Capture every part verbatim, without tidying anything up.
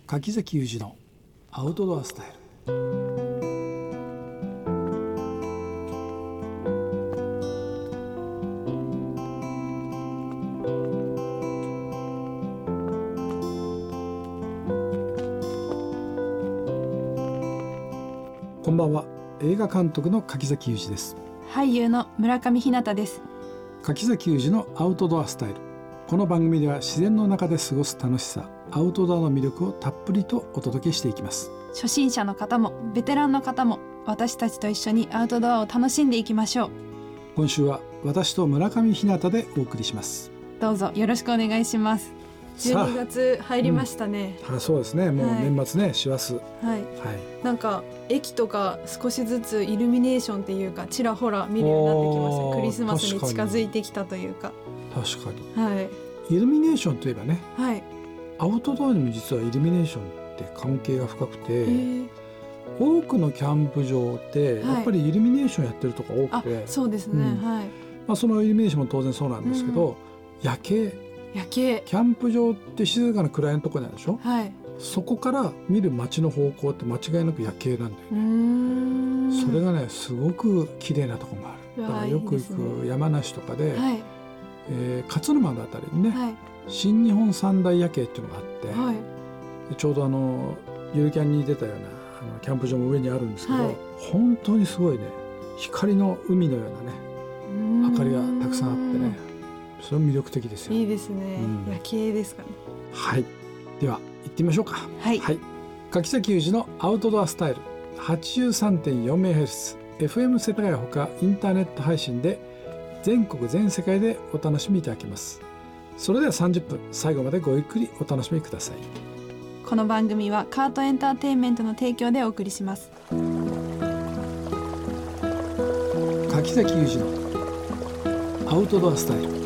柿崎裕二のアウトドアスタイル。こんばんは。映画監督の柿崎裕二です。 俳優の村上ひなたです。 柿崎裕二のアウトドアスタイル。この番組では自然の中で過ごす楽しさ、アウトドアの魅力をたっぷりとお届けしていきます。 初心者の方もベテランの方も私たちと一緒にアウトドアを楽しんでいきましょう。 今週は私と村上ひなたでお送りします。 どうぞよろしくお願いします。じゅうにがつ入りましたね、 うん、あそうですね。もう年末ね、師走、はいはい、なんか駅とか少しずつイルミネーションっていうかちらほら見るようになってきました。クリスマスに近づいてきたというか。 確かに、 はい、 イルミネーションといえばね、はい、アウトドアにも実はイルミネーションって関係が深くて、多くのキャンプ場ってやっぱりイルミネーションやってるとこ多くて、 はい、あそうですね、うんはいまあ、そのイルミネーションも当然そうなんですけど、うん、夜景夜景キャンプ場って静かな暗いのとこなんでしょ、はい、そこから見る街の方向って間違いなく夜景なんだよね。うーんそれがねすごく綺麗なとこもある。だからよく行く山梨とかで、はいえー、勝沼のあたりにね、はい、新日本三大夜景っていうのがあって、はい、ちょうどあのゆるキャンに出たようなあのキャンプ場も上にあるんですけど、はい、本当にすごいね光の海のようなね明かりがたくさんあってね、それも魅力的ですよ。 いいですね、うん、夜景ですかね。 はい、では行ってみましょうか。はい、はい、柿崎裕二のアウトドアスタイル はちじゅうさんてんよんメガヘルツ エフエム 世田谷ほかインターネット配信で全国全世界でお楽しみいただけます。それではさんじゅっぷん最後までごゆっくりお楽しみください。 この番組はカートエンターテインメントの提供でお送りします。 柿崎裕二のアウトドアスタイル。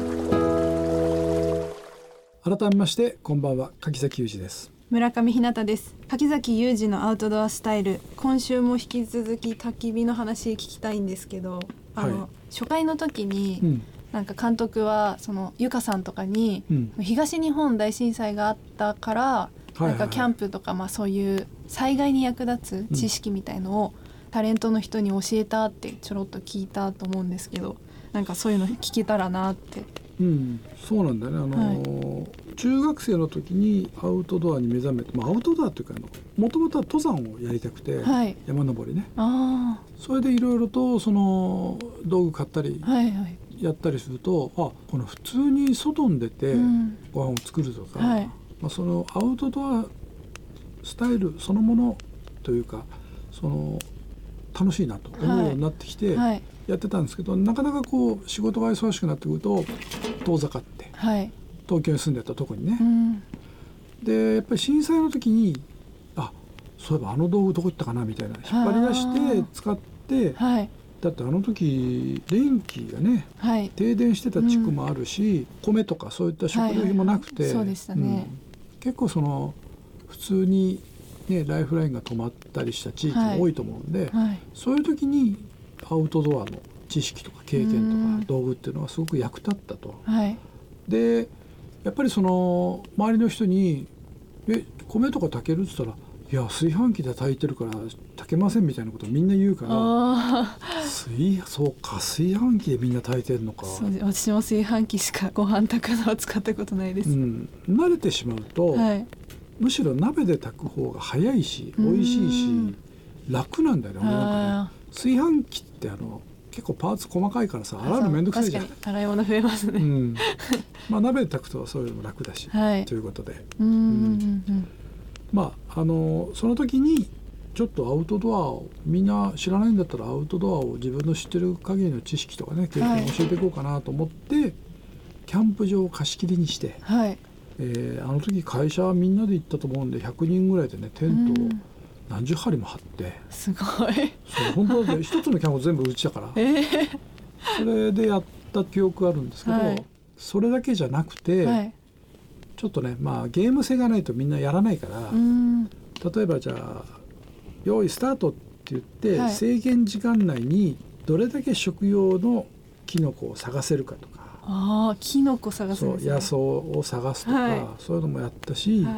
改めましてこんばんは。柿崎裕二です。 村上ひなたです。柿崎裕二のアウトドアスタイル、今週も引き続き焚き火の話聞きたいんですけど、あの、はい、初回の時に、うん、なんか監督はそのゆかさんとかに、うん、東日本大震災があったから、はいはいはい、なんかキャンプとか、まあ、そういう災害に役立つ知識みたいのを、うん、タレントの人に教えたってちょろっと聞いたと思うんですけど、なんかそういうの聞けたらなって。 うん、そうなんだね。あのーはい、中学生の時にアウトドアに目覚めて、まあ、アウトドアというかもともとは登山をやりたくて、はい、山登りね。あそれでいろいろとその道具買ったりやったりすると、はいはい、あこの普通に外に出てご飯を作るとか、うんはいまあ、そのアウトドアスタイルそのものというかその楽しいなと思うようになってきて、はいはいやってたんですけど、なかなかこう仕事が忙しくなってくると遠ざかって、はい、東京に住んでたとこにね、うん、でやっぱり震災の時にあそういえばあの道具どこ行ったかなみたいな引っ張り出して使って、はい、だってあの時電気がね、はい、停電してた地区もあるし、うん、米とかそういった食料品もなくて、はいはいそうでしたねうん、結構その普通に、ね、ライフラインが止まったりした地域も多いと思うんで、はいはい、そういう時にアウトドアの知識とか経験とか道具っていうのはすごく役立ったと、はい、でやっぱりその周りの人にえ米とか炊けるって言ったらいや炊飯器で炊いてるから炊けませんみたいなことをみんな言うから炊そうか炊飯器でみんな炊いてるのか。 そう私も炊飯器しかご飯炊くのは使ったことないです、うん、 慣れてしまうと、はい、むしろ鍋で炊く方が早いし美味しいし楽なんだよね。なんかね炊飯器ってあの結構パーツ細かいからさ洗うのめんどくさいじゃん。 確かに洗い物増えますね、うんまあ、鍋で炊くとそういうのも楽だし、はい、ということでうん、うん、まああのその時にちょっとアウトドアをみんな知らないんだったらアウトドアを自分の知ってる限りの知識とかね経験を教えていこうかなと思って、はい、キャンプ場を貸し切りにして、はいえー、あの時会社みんなで行ったと思うんでひゃくにんぐらいでねテントを何十針も張ってすごいそう本当だって一つのキャンプ全部うちだから、えー、それでやった記憶あるんですけど、はい、それだけじゃなくて、はい、ちょっとねまあゲーム性がないとみんなやらないからうん例えばじゃあ用意スタートって言って、はい、制限時間内にどれだけ食用のキノコを探せるかとかあキノコ探すんですね。 そう野草を探すとか、はい、そういうのもやったし、はい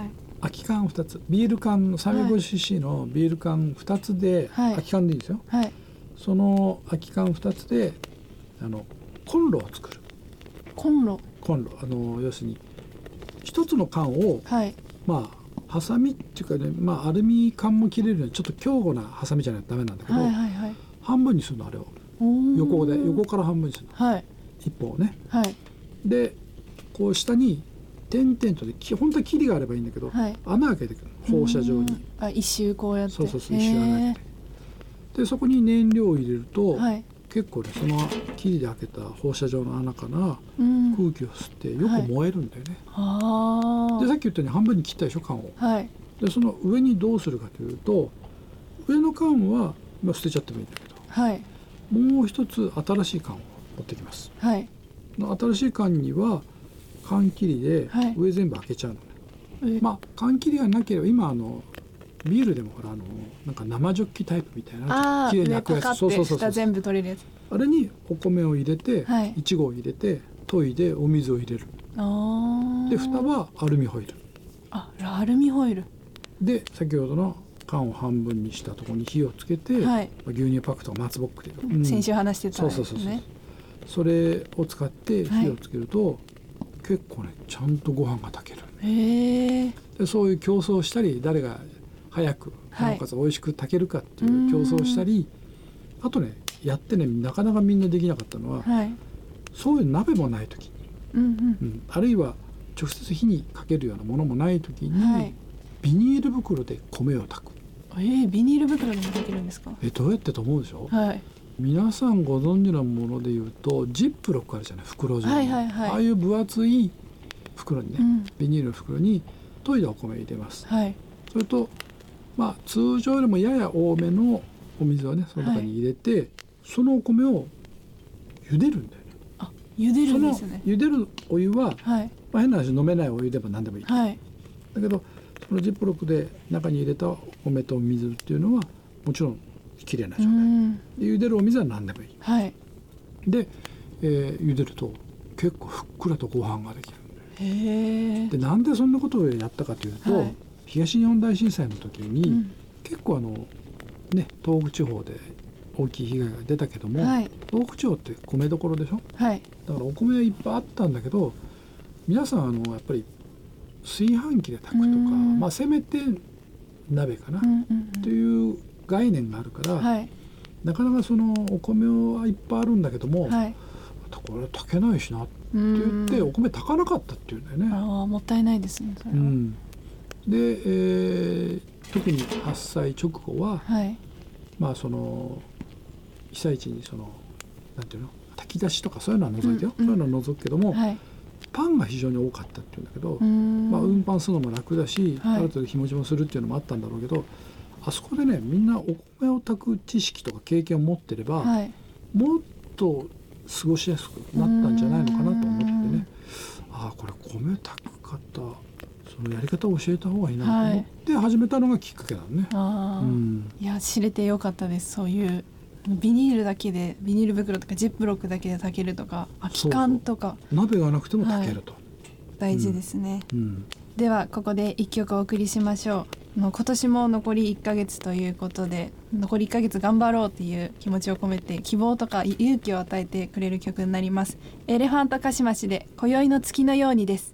空き缶ふたつ、ビール缶の さんびゃくごじゅっシーシー のビール缶ふたつで、はい、空き缶でいいんですよ、はい、その空き缶ふたつであのコンロを作る。 コンロコンロあの要するにひとつの缶を、はい、まあハサミっていうかね、まあ、アルミ缶も切れるようにちょっと強固なハサミじゃないとダメなんだけど、はいはいはい、半分にするのあれを横で横から半分にするの、はい、一本をね、はい、でこう下に点々とで本当は切りがあればいいんだけど、はい、穴開けてくる放射状にあ一周こうやってそうそうそう一周穴開けてでそこに燃料を入れると、はい、結構ねその切りで開けた放射状の穴から空気を吸ってよく燃えるんだよね、はい、でさっき言ったように半分に切ったでしょ缶を、はい、でその上にどうするかというと上の缶は、まあ、捨てちゃってもいいんだけど、はい、もう一つ新しい缶を持ってきます、はい、新しい缶には缶切りで上全部開けちゃうのね、はい、まあ缶切りがなければ今あのビールでもほらあのなんか生ジョッキタイプみたいなきれいに開くやつ、そうそうそうそう、全部取れるやつ、 あれにお米を入れて、はい、いちごを入れて研いでお水を入れる。あで蓋はアルミホイル。 あアルミホイルで先ほどの缶を半分にしたところに火をつけて、はい、牛乳パックとか松ぼっくりとか、 うん、先週話してたんですね。 そうそうそうそうそれを使って火をつけると、はい、結構ねちゃんとご飯が炊ける。へでそういう競争したり誰が早くなおかつ美味しく炊けるかっていう競争をしたり、はい、あとねやってねなかなかみんなできなかったのは、はい、そういう鍋もない時に、うんうんうん、あるいは直接火にかけるようなものもない時に、はい、ビニール袋で米を炊く。 えー、ビニール袋でも炊けるんですか？ えどうやってと思うでしょ、はい、皆さんご存知のものでいうとジップロックあるじゃない袋状の、はいはいはい、ああいう分厚い袋にね、うん、ビニールの袋に研いだお米を入れます、はい、それとまあ通常よりもやや多めのお水をねその中に入れて、はい、そのお米を茹でるんだよね。 あ茹でるんですね。 その茹でるお湯は、はいまあ、変な話飲めないお湯でも何でもいい、はい、だけどそのジップロックで中に入れたお米と水っていうのはもちろんきれいな状態で茹でるお水は何でもいい、はい、で、えー、茹でると結構ふっくらとご飯ができるんで、でなんでそんなことをやったかというと、はい、東日本大震災の時に、うん、結構あのね東北地方で大きい被害が出たけども、はい、東北地方って米どころでしょ、はい、だからお米はいっぱいあったんだけど皆さんあのやっぱり炊飯器で炊くとか、まあ、せめて鍋かな、うんうんうん、という概念があるから、はい、なかなかそのお米はいっぱいあるんだけども、はい、これ炊けないしなって言ってお米炊かなかったっていうんだよね。 あもったいないですねそれは、うん、 で、えー、特に発災直後は、はい、まあその被災地にそのなんていうの炊き出しとかそういうのは除いてよ、うんうん、そういうのは除くけども、はい、パンが非常に多かったっていうんだけど、まあ、運搬するのも楽だし、はい、ある程度日持ちもするっていうのもあったんだろうけどあそこでねみんなお米を炊く知識とか経験を持ってれば、はい、もっと過ごしやすくなったんじゃないのかなと思ってねああこれ米炊く方そのやり方を教えた方がいいなと思って始めたのがきっかけなのね、 はい、うん、いや知れてよかったです。そういうビニールだけでビニール袋とかジップロックだけで炊けるとか空き缶とかそうそう鍋がなくても炊けると、はい、 大事ですね、 うんうん、 ではここで一曲お送りしましょう。もう今年も残りいっかげつということで残りいっかげつ頑張ろうっていう気持ちを込めて希望とか勇気を与えてくれる曲になります。エレファントカシマシで今宵の月のようにです。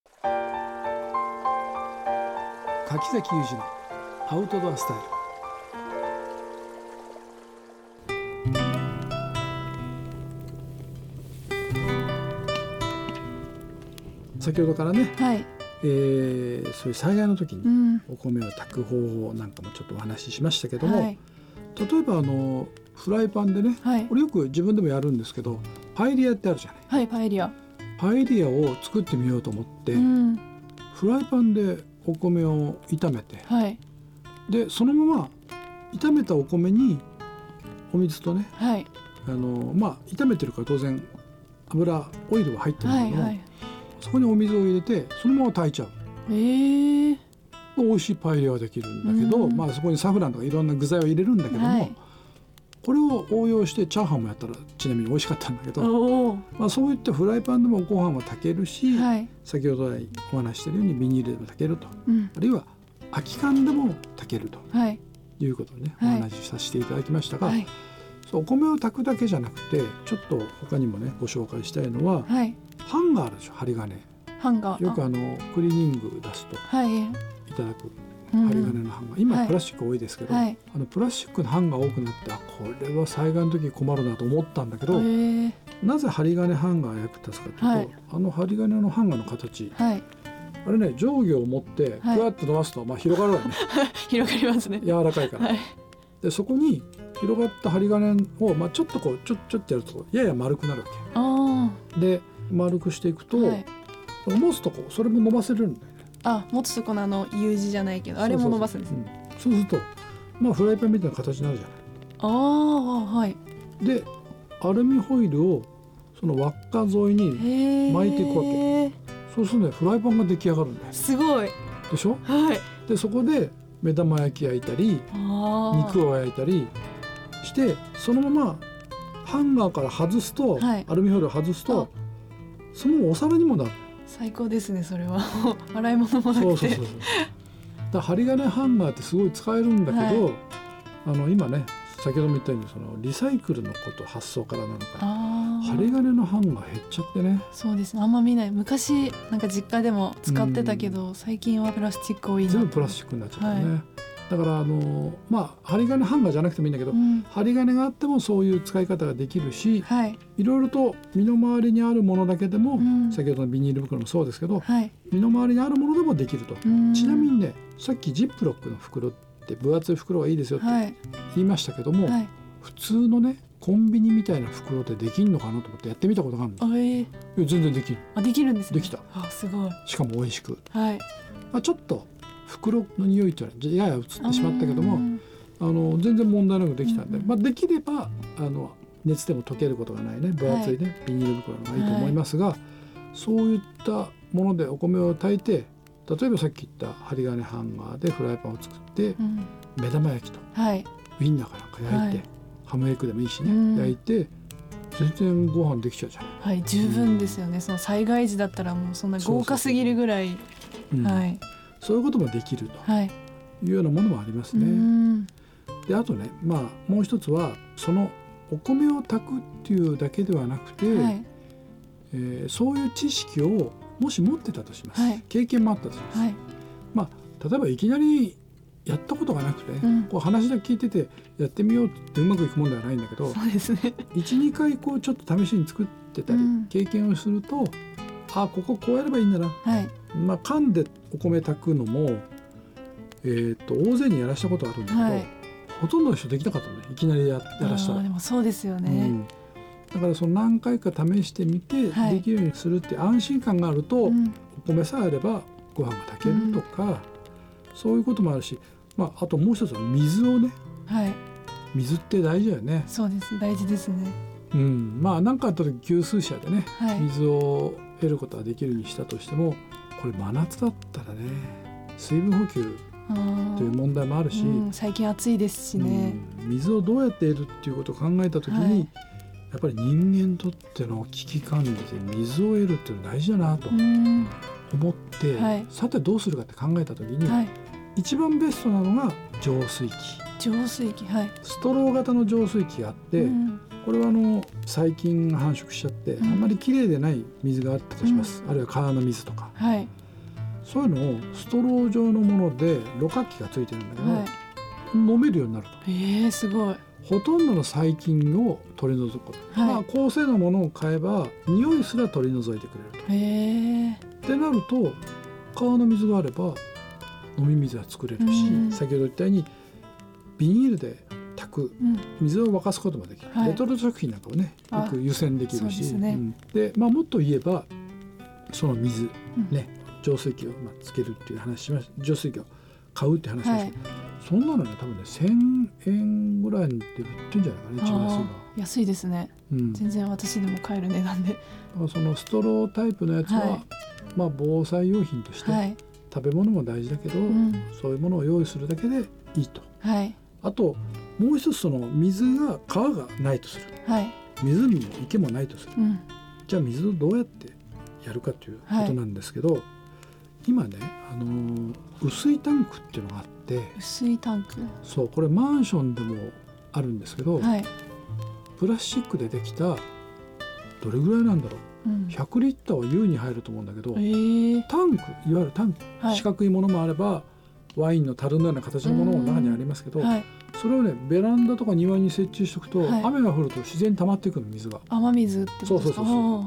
柿崎裕二のアウトドアスタイル。先ほどからね、はいえー、そういう災害の時にお米を炊く方法なんかもちょっとお話ししましたけども、はい、例えばあのフライパンでね、はい、これよく自分でもやるんですけどパエリアってあるじゃない。 はいパエリアパエリアを作ってみようと思って、うん、フライパンでお米を炒めて、はい、でそのまま炒めたお米にお水とね、はい、あのまあ炒めてるから当然油オイルは入ってるんだけど、はいはい、そこにお水を入れてそのまま炊いちゃう。えー、美味しいパエリアができるんだけど、まあ、そこにサフランとかいろんな具材を入れるんだけども、はい、 これを応用してチャーハンもやったらちなみに美味しかったんだけど、まあ、そういったフライパンでもご飯は炊けるし、はい、先ほどお話しているようにビニールでも炊けると、うん、あるいは空き缶でも炊けると、はい、いうことをね、お話しさせていただきましたが、はい、そうお米を炊くだけじゃなくてちょっと他にもねご紹介したいのは、はい、ハンガーあるでしょ。針金ハンガーよくあのクリーニング出すといただく、はい、針金のハンガー、今プラスチック多いですけど、はい、あのプラスチックのハンガー多くなって、あこれは災害の時困るなと思ったんだけど、なぜ針金ハンガー役立つかというと、はい、あの針金のハンガーの形、はい、あれね上下を持ってふわっと伸ばすと、まあ、広がるわね広がりますね、 柔らかいから、はい、でそこに広がった針金を、まあ、ちょっとこうちょっちょってやるとやや丸くなるわけ。あで丸くしていくと、はい、持つとこそれも伸ばせるんだよね。 あ持つとこのあの U 字じゃないけどあれも伸ばすんですね。 そうそうそう、うん、そうするとまあフライパンみたいな形になるじゃない。ああはいでアルミホイルをその輪っか沿いに巻いていくわけ。そうするとねフライパンが出来上がるんだよ。 すごいでしょ。はいでそこで目玉焼き焼いたり肉を焼いたりしてそのままハンガーから外すと、はい、アルミホイルを外すとそのお皿にもなる。 最高ですねそれは洗い物もなくて。そうそうそうそうだ針金ハンガーってすごい使えるんだけど、はい、あの今ね先ほども言ったようにそのリサイクルのこと発想からなのか針金のハンガー減っちゃってね。 そうですねあんま見ない。昔なんか実家でも使ってたけど、うん、最近はプラスチック多いな。 全部プラスチックになっちゃったね、はい、だからあのまあ針金ハンガーじゃなくてもいいんだけど、うん、針金があってもそういう使い方ができるし、はい、いろいろと身の回りにあるものだけでも、うん、先ほどのビニール袋もそうですけど、はい、身の回りにあるものでもできると、うん、ちなみにねさっきジップロックの袋って分厚い袋がいいですよって言いましたけども、はい、普通のねコンビニみたいな袋でできるのかなと思ってやってみたことがあるんです。あ、えー、いや全然できる。 あできるんですね。 できた。 あすごい。 しかも美味しく、はいまあ、ちょっと袋の匂いっていうのはやや移ってしまったけどもあの全然問題なくできたんで、うんまあ、できればあの熱でも溶けることがないね分厚いね、はい、ビニール袋の方がいいと思いますが、はい、そういったものでお米を炊いて例えばさっき言った針金ハンガーでフライパンを作って、うん、目玉焼きと、はい、ウインナーかなんか焼いて、はい、ハムエッグでもいいしね、うん、焼いて全然ご飯できちゃうじゃない。 はい、十分ですよね、うん、その災害時だったらもうそんな豪華すぎるぐらいそうそうそう、うんはい、 そういうこともできるというようなものもありますね、はい、であとね、まあ、もう一つはそのお米を炊くっていうだけではなくて、はいえー、そういう知識をもし持ってたとします、はい、経験もあったとします、はいまあ、例えばいきなりやったことがなくて、うん、こう話だけ聞いててやってみようってうまくいくもんではないんだけどそうですねいちにかいこうちょっと試しに作ってたり、うん、経験をするとあこここうやればいいんだな、はいまあ、缶でお米炊くのも、えー、と大勢にやらしたことあるんだけど、はい、ほとんどの人できなかったのねいきなり や, やらしたら。 でもそうですよね、うん、 だからその何回か試してみてできるようにするって安心感があると、はい、お米さえあればご飯が炊けるとか、うん、そういうこともあるし、まあ、あともう一つは水をね、はい、水って大事だよね。 そうです大事ですね、 うん、まあ何かあった時給水車でね、はい、水を得ることができるようにしたとしてもこれ真夏だったらね水分補給という問題もあるし、うん、 最近暑いですしね、 うん、水をどうやって得るっていうことを考えた時に、はい、やっぱり人間にとっての危機管理で水を得るっていうのは大事だなと思って、はい、さてどうするかって考えた時に、はい、一番ベストなのが浄水器。 浄水器、はい、 ストロー型の浄水器があって、うん、これはあの細菌が繁殖しちゃって、うん、あんまりきれいでない水があったとします、うん、あるいは川の水とか、はい、そういうのをストロー状のものでろ過器がついてるんだけど、はい、飲めるようになると。 えー、すごい。 ほとんどの細菌を取り除くこと、はいまあ、高性能のものを買えば匂いすら取り除いてくれると。へーってなると川の水があれば飲み水は作れるし、うん、先ほど言ったようにビニールで炊く水を沸かすこともできる、うん、レトルト食品なんかをねよく湯煎できるし、ねうんでまあ、もっと言えばその水、うんね、浄水器をまあつけるっていう話しました。浄水器を買うって話しました、はい、そんなのね多分ねせんえんぐらいで売ってるんじゃないかね。一番安いのは安いですね、うん、全然私でも買える値段で。 そのストロータイプのやつは、はいまあ、防災用品として、はい、食べ物も大事だけど、うん、そういうものを用意するだけでいいと、はい、あともう一つその水が川がないとする、はい、湖も池もないとする、うん、じゃあ水をどうやってやるかということなんですけど、はい、今ね、あのー、雨水タンクっていうのがあって、 雨水タンク、 そう、これマンションでもあるんですけど、はい、プラスチックでできた、どれぐらいなんだろう、うん、ひゃくリッターは優に入ると思うんだけど、えー、タンク、いわゆるタンク、はい、四角いものもあればワインの樽のような形のものも中にありますけど、はい、それをねベランダとか庭に設置しておくと、はい、雨が降ると自然に溜まっていくの、水が。 雨水ってことですか？ そうそうそうそう。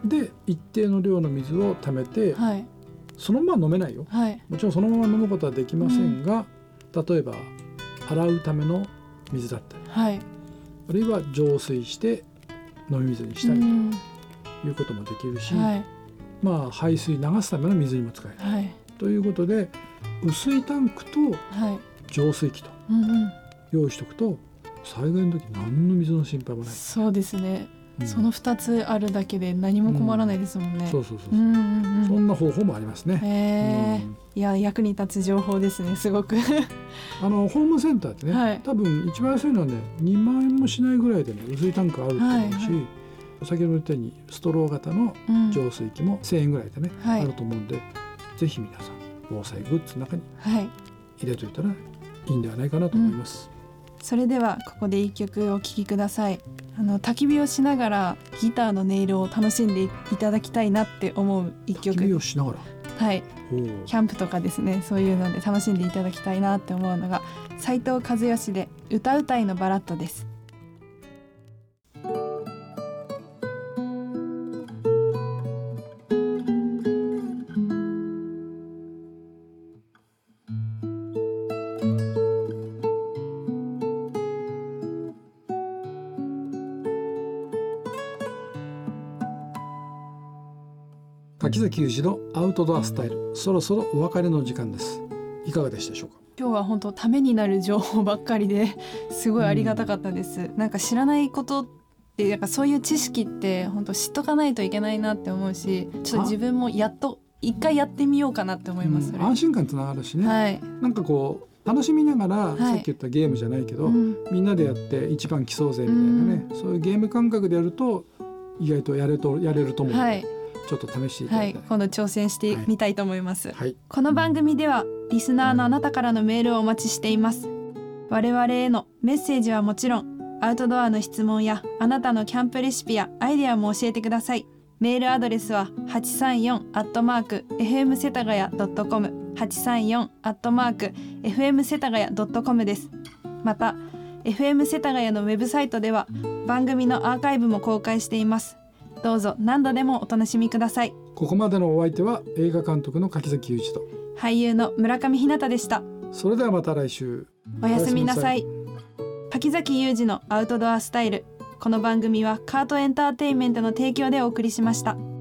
で一定の量の水を溜めて、はい、そのまま飲めないよ、はい、もちろんそのまま飲むことはできませんが、うん、例えば洗うための水だったり、はい、あるいは浄水して飲み水にしたりということもできるし、はい、まあ排水流すための水にも使える、はい、ということで雨水タンクと浄水器と用意しておくと、災害の時何の水の心配もない。 そうですね、うん、そのふたつあるだけで何も困らないですもんね、 うん、そうそうそうそう、うんうんうん、そんな方法もありますね。 へー、うん、いや役に立つ情報ですね、すごくあのホームセンターってね、はい、多分一番安いのはねにまんえんもしないぐらいでね雨水タンクあると思うし、はいはい、先ほど言ったようにストロー型の浄水器もせんえんぐらいでね、うん、あると思うんで、ぜひ皆さん防災グッズの中に入れといたらいいんではないかなと思います、 うん、それではここで一曲お聴きください。あの焚き火をしながらギターの音色を楽しんでいただきたいなって思う一曲。焚き火をしながら、 はい、キャンプとかですね、そういうので楽しんでいただきたいなって思うのが斉藤和義で歌うたいのバラッドです。 柿崎裕二のアウトドアスタイル、そろそろお別れの時間です。いかがでしたでしょうか？ 今日は本当ためになる情報ばっかりですごいありがたかったです、うん、なんか知らないことってなんかそういう知識って本当知っとかないといけないなって思うし、ちょっと自分もやっと一回やってみようかなって思います、 うん、安心感つながるしね、はい、なんかこう楽しみながら、はい、さっき言ったゲームじゃないけど、うん、みんなでやって一番競うぜみたいなね、うん、そういうゲーム感覚でやると意外とやれとやれると思うので、はい、ちょっと試していただいて、 はい、今度挑戦してみたいと思います、はい、この番組ではリスナーのあなたからのメールをお待ちしています。我々へのメッセージはもちろん、アウトドアの質問やあなたのキャンプレシピやアイデアも教えてください。メールアドレスは はちさんよん アットマーク エフエム 世田谷 ドットコム はちさんよん アットマーク エフエム 世田谷 ドットコム です。また エフエム 世田谷のウェブサイトでは番組のアーカイブも公開しています。どうぞ何度でもお楽しみください。 ここまでのお相手は映画監督の柿崎裕二と俳優の村上ひなたでした。 それではまた来週。 おやすみなさい。柿崎裕二のアウトドアスタイル。この番組はカートエンターテインメントの提供でお送りしました。